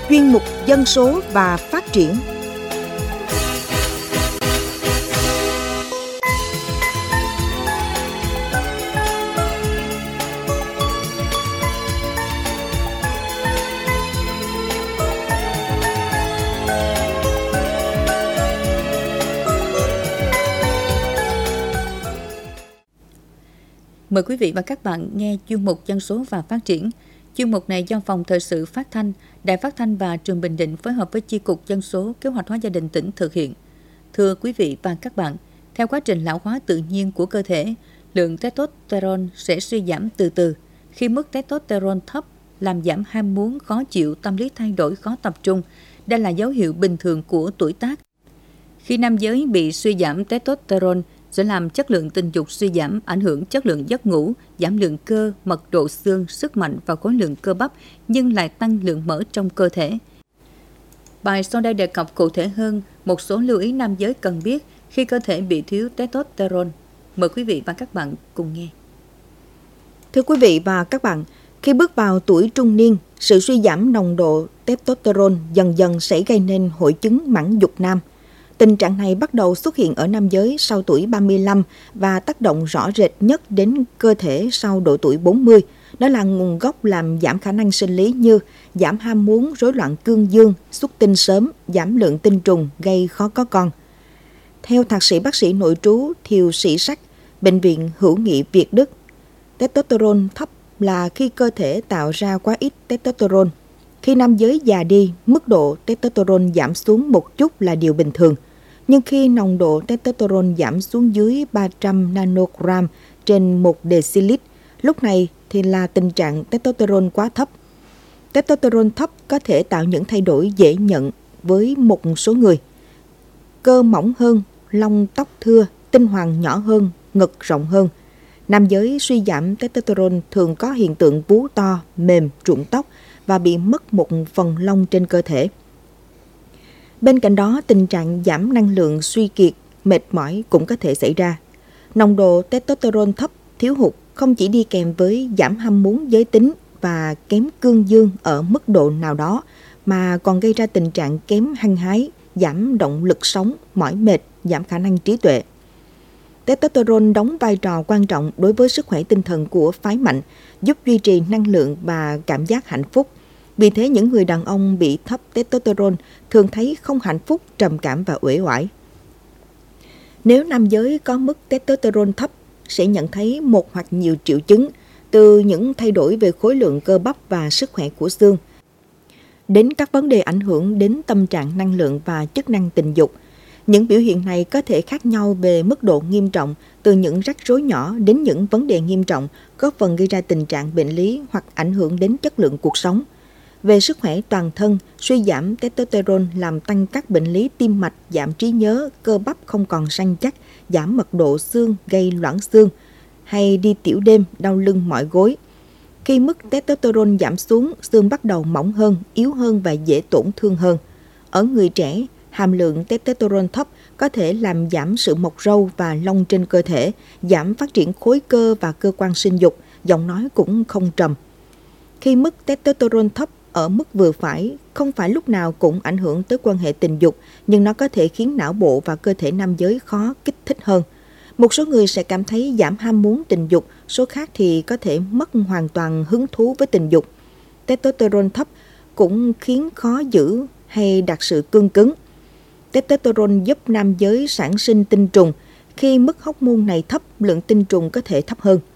chuyên mục Dân số và phát triển. Mời quý vị và các bạn nghe chuyên mục Dân số và phát triển. Chuyên mục này do Phòng Thời sự Phát thanh, Đài Phát thanh và Truyền Bình Định phối hợp với Chi cục Dân số Kế hoạch hóa gia đình tỉnh thực hiện. Thưa quý vị và các bạn, theo quá trình lão hóa tự nhiên của cơ thể, lượng testosterone sẽ suy giảm từ từ. Khi mức testosterone thấp làm giảm ham muốn, khó chịu, tâm lý thay đổi, khó tập trung. Đây là dấu hiệu bình thường của tuổi tác. Khi nam giới bị suy giảm testosterone, sẽ làm chất lượng tình dục suy giảm, ảnh hưởng chất lượng giấc ngủ, giảm lượng cơ, mật độ xương, sức mạnh và khối lượng cơ bắp, nhưng lại tăng lượng mỡ trong cơ thể. Bài sau đây đề cập cụ thể hơn một số lưu ý nam giới cần biết khi cơ thể bị thiếu testosterone. Mời quý vị và các bạn cùng nghe. Thưa quý vị và các bạn, khi bước vào tuổi trung niên, sự suy giảm nồng độ testosterone dần dần sẽ gây nên hội chứng mãn dục nam. Tình trạng này bắt đầu xuất hiện ở nam giới sau tuổi 35 và tác động rõ rệt nhất đến cơ thể sau độ tuổi 40. Đó là nguồn gốc làm giảm khả năng sinh lý như giảm ham muốn, rối loạn cương dương, xuất tinh sớm, giảm lượng tinh trùng, gây khó có con. Theo thạc sĩ bác sĩ nội trú Thiều Sĩ Sách, Bệnh viện Hữu nghị Việt Đức, testosterone thấp là khi cơ thể tạo ra quá ít testosterone. Khi nam giới già đi, mức độ testosterone giảm xuống một chút là điều bình thường. Nhưng khi nồng độ testosterone giảm xuống dưới 300 nanogram trên 1 decilit, lúc này thì là tình trạng testosterone quá thấp. Testosterone thấp có thể tạo những thay đổi dễ nhận với một số người. Cơ mỏng hơn, lông tóc thưa, tinh hoàng nhỏ hơn, ngực rộng hơn. Nam giới suy giảm testosterone thường có hiện tượng vú to, mềm, rụng tóc và bị mất một phần lông trên cơ thể. Bên cạnh đó, tình trạng giảm năng lượng, suy kiệt, mệt mỏi cũng có thể xảy ra. Nồng độ testosterone thấp, thiếu hụt không chỉ đi kèm với giảm ham muốn giới tính và kém cương dương ở mức độ nào đó, mà còn gây ra tình trạng kém hăng hái, giảm động lực sống, mỏi mệt, giảm khả năng trí tuệ. Testosterone đóng vai trò quan trọng đối với sức khỏe tinh thần của phái mạnh, giúp duy trì năng lượng và cảm giác hạnh phúc. Vì thế, những người đàn ông bị thấp testosterone thường thấy không hạnh phúc, trầm cảm và uể oải. Nếu nam giới có mức testosterone thấp, sẽ nhận thấy một hoặc nhiều triệu chứng, từ những thay đổi về khối lượng cơ bắp và sức khỏe của xương, đến các vấn đề ảnh hưởng đến tâm trạng, năng lượng và chức năng tình dục. Những biểu hiện này có thể khác nhau về mức độ nghiêm trọng, từ những rắc rối nhỏ đến những vấn đề nghiêm trọng, góp phần gây ra tình trạng bệnh lý hoặc ảnh hưởng đến chất lượng cuộc sống. Về sức khỏe toàn thân, suy giảm testosterone làm tăng các bệnh lý tim mạch, giảm trí nhớ, cơ bắp không còn săn chắc, giảm mật độ xương, gây loãng xương, hay đi tiểu đêm, đau lưng mỏi gối. Khi mức testosterone giảm xuống, xương bắt đầu mỏng hơn, yếu hơn và dễ tổn thương hơn. Ở người trẻ, hàm lượng testosterone thấp có thể làm giảm sự mọc râu và lông trên cơ thể, giảm phát triển khối cơ và cơ quan sinh dục, giọng nói cũng không trầm. Khi mức testosterone thấp ở mức vừa phải, không phải lúc nào cũng ảnh hưởng tới quan hệ tình dục, nhưng nó có thể khiến não bộ và cơ thể nam giới khó kích thích hơn. Một số người sẽ cảm thấy giảm ham muốn tình dục, số khác thì có thể mất hoàn toàn hứng thú với tình dục. Testosterone thấp cũng khiến khó giữ hay đạt sự cương cứng. Testosterone giúp nam giới sản sinh tinh trùng. Khi mức hormone này thấp, lượng tinh trùng có thể thấp hơn.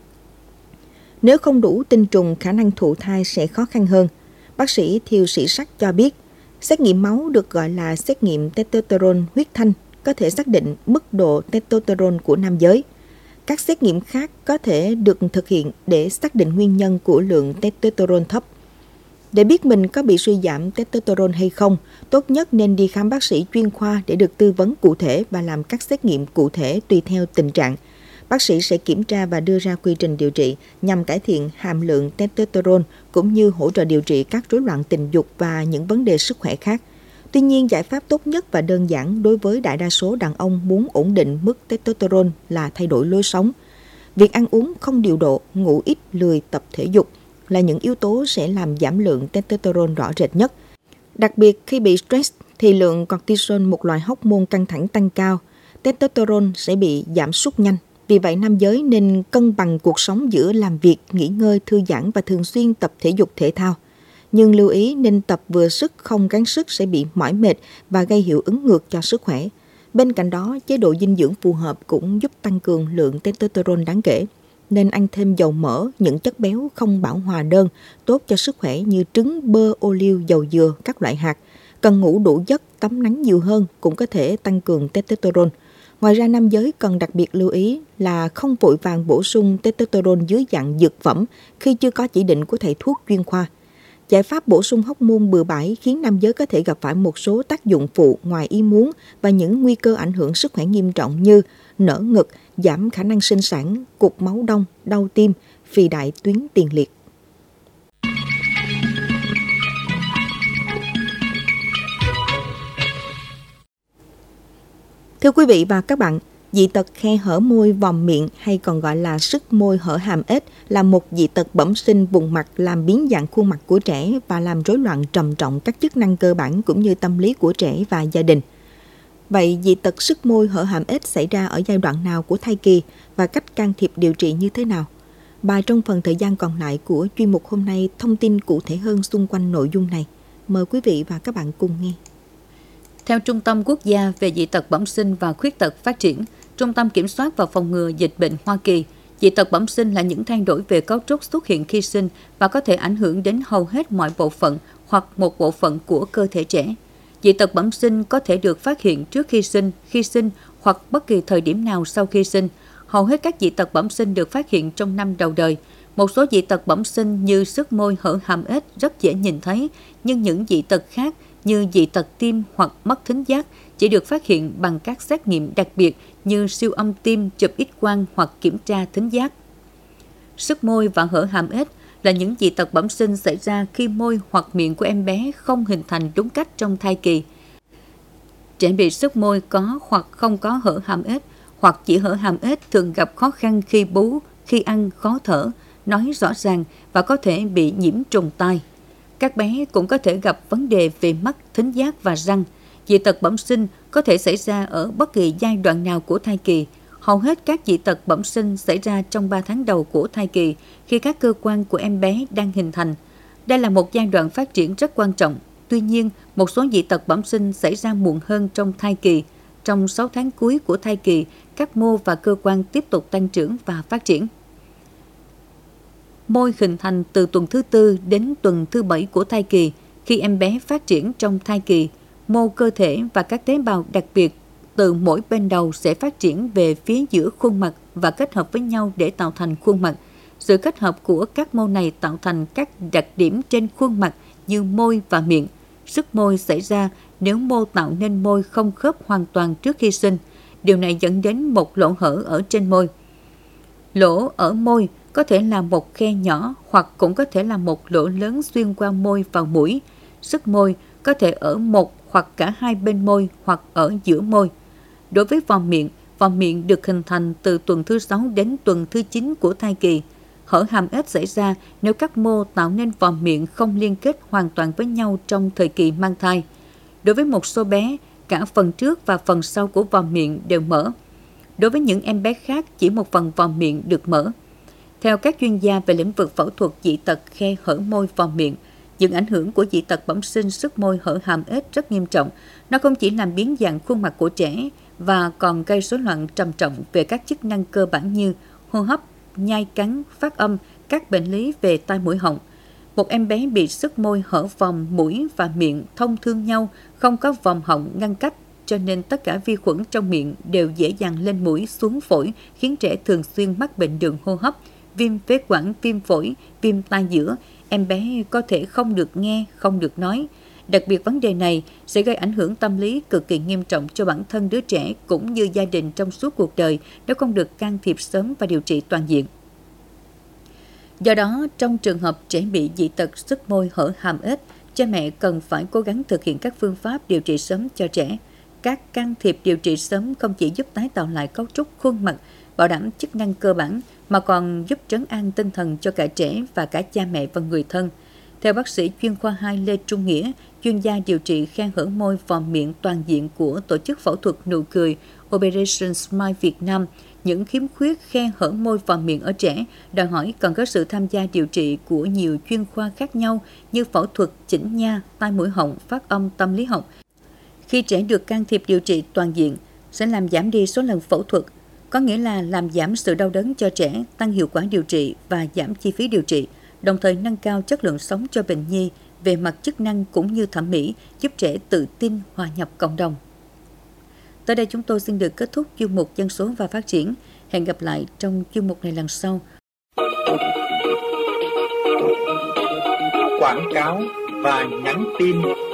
Nếu không đủ tinh trùng, khả năng thụ thai sẽ khó khăn hơn. Bác sĩ Thiều Sĩ Sách cho biết, xét nghiệm máu được gọi là xét nghiệm testosterone huyết thanh có thể xác định mức độ testosterone của nam giới. Các xét nghiệm khác có thể được thực hiện để xác định nguyên nhân của lượng testosterone thấp. Để biết mình có bị suy giảm testosterone hay không, tốt nhất nên đi khám bác sĩ chuyên khoa để được tư vấn cụ thể và làm các xét nghiệm cụ thể tùy theo tình trạng. Bác sĩ sẽ kiểm tra và đưa ra quy trình điều trị nhằm cải thiện hàm lượng testosterone cũng như hỗ trợ điều trị các rối loạn tình dục và những vấn đề sức khỏe khác. Tuy nhiên, giải pháp tốt nhất và đơn giản đối với đại đa số đàn ông muốn ổn định mức testosterone là thay đổi lối sống. Việc ăn uống không điều độ, ngủ ít, lười tập thể dục là những yếu tố sẽ làm giảm lượng testosterone rõ rệt nhất. Đặc biệt khi bị stress thì lượng cortisol, một loại hormone căng thẳng tăng cao, testosterone sẽ bị giảm sút nhanh. Vì vậy, nam giới nên cân bằng cuộc sống giữa làm việc, nghỉ ngơi, thư giãn và thường xuyên tập thể dục thể thao. Nhưng lưu ý nên tập vừa sức không gắng sức sẽ bị mỏi mệt và gây hiệu ứng ngược cho sức khỏe. Bên cạnh đó, chế độ dinh dưỡng phù hợp cũng giúp tăng cường lượng testosterone đáng kể. Nên ăn thêm dầu mỡ, những chất béo không bão hòa đơn, tốt cho sức khỏe như trứng, bơ, ô liu, dầu dừa, các loại hạt. Cần ngủ đủ giấc, tắm nắng nhiều hơn cũng có thể tăng cường testosterone. Ngoài ra, nam giới cần đặc biệt lưu ý là không vội vàng bổ sung testosterone dưới dạng dược phẩm khi chưa có chỉ định của thầy thuốc chuyên khoa. Giải pháp bổ sung hormone bừa bãi khiến nam giới có thể gặp phải một số tác dụng phụ ngoài ý muốn và những nguy cơ ảnh hưởng sức khỏe nghiêm trọng như nở ngực, giảm khả năng sinh sản, cục máu đông, đau tim, phì đại tuyến tiền liệt. Thưa quý vị và các bạn, dị tật khe hở môi vòm miệng hay còn gọi là sứt môi hở hàm ếch là một dị tật bẩm sinh vùng mặt làm biến dạng khuôn mặt của trẻ và làm rối loạn trầm trọng các chức năng cơ bản cũng như tâm lý của trẻ và gia đình. Vậy dị tật sứt môi hở hàm ếch xảy ra ở giai đoạn nào của thai kỳ và cách can thiệp điều trị như thế nào? Bài trong phần thời gian còn lại của chuyên mục hôm nay thông tin cụ thể hơn xung quanh nội dung này. Mời quý vị và các bạn cùng nghe. Theo Trung tâm Quốc gia về dị tật bẩm sinh và khuyết tật phát triển, Trung tâm Kiểm soát và Phòng ngừa Dịch bệnh Hoa Kỳ, dị tật bẩm sinh là những thay đổi về cấu trúc xuất hiện khi sinh và có thể ảnh hưởng đến hầu hết mọi bộ phận hoặc một bộ phận của cơ thể trẻ. Dị tật bẩm sinh có thể được phát hiện trước khi sinh hoặc bất kỳ thời điểm nào sau khi sinh. Hầu hết các dị tật bẩm sinh được phát hiện trong năm đầu đời. Một số dị tật bẩm sinh như sứt môi hở hàm ếch rất dễ nhìn thấy, nhưng những dị tật khác như dị tật tim hoặc mất thính giác chỉ được phát hiện bằng các xét nghiệm đặc biệt như siêu âm tim, chụp X-quang hoặc kiểm tra thính giác. Sứt môi và hở hàm ếch là những dị tật bẩm sinh xảy ra khi môi hoặc miệng của em bé không hình thành đúng cách trong thai kỳ. Trẻ bị sứt môi có hoặc không có hở hàm ếch hoặc chỉ hở hàm ếch thường gặp khó khăn khi bú, khi ăn, khó thở, nói rõ ràng và có thể bị nhiễm trùng tai. Các bé cũng có thể gặp vấn đề về mắt, thính giác và răng. Dị tật bẩm sinh có thể xảy ra ở bất kỳ giai đoạn nào của thai kỳ. Hầu hết các dị tật bẩm sinh xảy ra trong 3 tháng đầu của thai kỳ khi các cơ quan của em bé đang hình thành. Đây là một giai đoạn phát triển rất quan trọng. Tuy nhiên, một số dị tật bẩm sinh xảy ra muộn hơn trong thai kỳ. Trong 6 tháng cuối của thai kỳ, các mô và cơ quan tiếp tục tăng trưởng và phát triển. Môi hình thành từ tuần thứ 4 đến tuần thứ 7 của thai kỳ. Khi em bé phát triển trong thai kỳ, mô cơ thể và các tế bào đặc biệt từ mỗi bên đầu sẽ phát triển về phía giữa khuôn mặt và kết hợp với nhau để tạo thành khuôn mặt. Sự kết hợp của các mô này tạo thành các đặc điểm trên khuôn mặt như môi và miệng. Sứt môi xảy ra nếu mô tạo nên môi không khớp hoàn toàn trước khi sinh. Điều này dẫn đến một lỗ hở ở trên môi. Lỗ ở môi có thể là một khe nhỏ hoặc cũng có thể là một lỗ lớn xuyên qua môi vào mũi. Sứt môi có thể ở một hoặc cả hai bên môi hoặc ở giữa môi. Đối với vòm miệng được hình thành từ tuần thứ 6 đến tuần thứ 9 của thai kỳ. Hở hàm ếch xảy ra nếu các mô tạo nên vòm miệng không liên kết hoàn toàn với nhau trong thời kỳ mang thai. Đối với một số bé, cả phần trước và phần sau của vòm miệng đều mở. Đối với những em bé khác, chỉ một phần vòm miệng được mở. Theo các chuyên gia về lĩnh vực phẫu thuật dị tật khe hở môi vòm miệng, những ảnh hưởng của dị tật bẩm sinh sứt môi hở hàm ếch rất nghiêm trọng. Nó không chỉ làm biến dạng khuôn mặt của trẻ và còn gây rối loạn trầm trọng về các chức năng cơ bản như hô hấp, nhai cắn, phát âm, các bệnh lý về tai mũi họng. Một em bé bị sứt môi hở vòm mũi và miệng thông thương nhau, không có vòm họng ngăn cách, cho nên tất cả vi khuẩn trong miệng đều dễ dàng lên mũi xuống phổi, khiến trẻ thường xuyên mắc bệnh đường hô hấp, viêm phế quản, viêm phổi, viêm tai giữa. Em bé có thể không được nghe, không được nói. Đặc biệt vấn đề này sẽ gây ảnh hưởng tâm lý cực kỳ nghiêm trọng cho bản thân đứa trẻ cũng như gia đình trong suốt cuộc đời nếu không được can thiệp sớm và điều trị toàn diện. Do đó, trong trường hợp trẻ bị dị tật sứt môi hở hàm ếch, cha mẹ cần phải cố gắng thực hiện các phương pháp điều trị sớm cho trẻ. Các can thiệp điều trị sớm không chỉ giúp tái tạo lại cấu trúc khuôn mặt, bảo đảm chức năng cơ bản, mà còn giúp trấn an tinh thần cho cả trẻ và cả cha mẹ và người thân. Theo bác sĩ chuyên khoa 2 Lê Trung Nghĩa, chuyên gia điều trị khe hở môi vòm miệng toàn diện của tổ chức phẫu thuật nụ cười Operation Smile Việt Nam, những khiếm khuyết khe hở môi vòm miệng ở trẻ đòi hỏi cần có sự tham gia điều trị của nhiều chuyên khoa khác nhau như phẫu thuật, chỉnh nha, tai mũi họng, phát âm, tâm lý học. Khi trẻ được can thiệp điều trị toàn diện, sẽ làm giảm đi số lần phẫu thuật, có nghĩa là làm giảm sự đau đớn cho trẻ, tăng hiệu quả điều trị và giảm chi phí điều trị, đồng thời nâng cao chất lượng sống cho bệnh nhi về mặt chức năng cũng như thẩm mỹ, giúp trẻ tự tin hòa nhập cộng đồng. Tới đây chúng tôi xin được kết thúc chuyên mục Dân số và Phát triển. Hẹn gặp lại trong chuyên mục này lần sau. Quảng cáo và nhắn tin.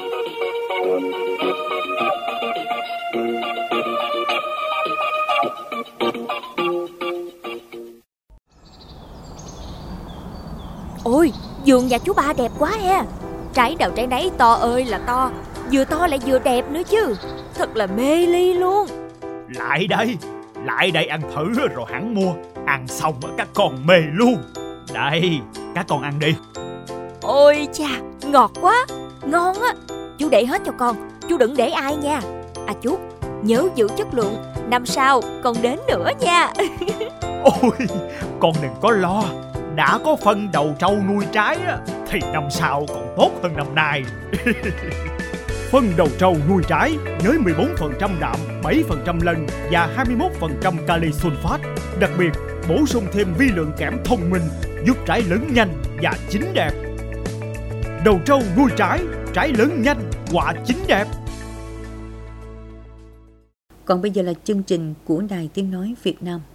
Ôi, vườn nhà chú Ba đẹp quá ha. Trái nào trái nấy to ơi là to, vừa to lại vừa đẹp nữa chứ. Thật là mê ly luôn. Lại đây ăn thử rồi hẳn mua. Ăn xong các con mê luôn. Đây, các con ăn đi. Ôi chà, ngọt quá, ngon á. Chú để hết cho con, chú đừng để ai nha. À chú, nhớ giữ chất lượng, năm sau con đến nữa nha. Ôi, con đừng có lo. Đã có phân đầu trâu nuôi trái thì năm sau còn tốt hơn năm nay. Phân đầu trâu nuôi trái với 14% đạm, 7% lân và 21% kali sulfat. Đặc biệt, bổ sung thêm vi lượng kẽm thông minh, giúp trái lớn nhanh và chín đẹp. Đầu trâu nuôi trái lớn nhanh, quả chín đẹp. Còn bây giờ là chương trình của Đài Tiếng Nói Việt Nam.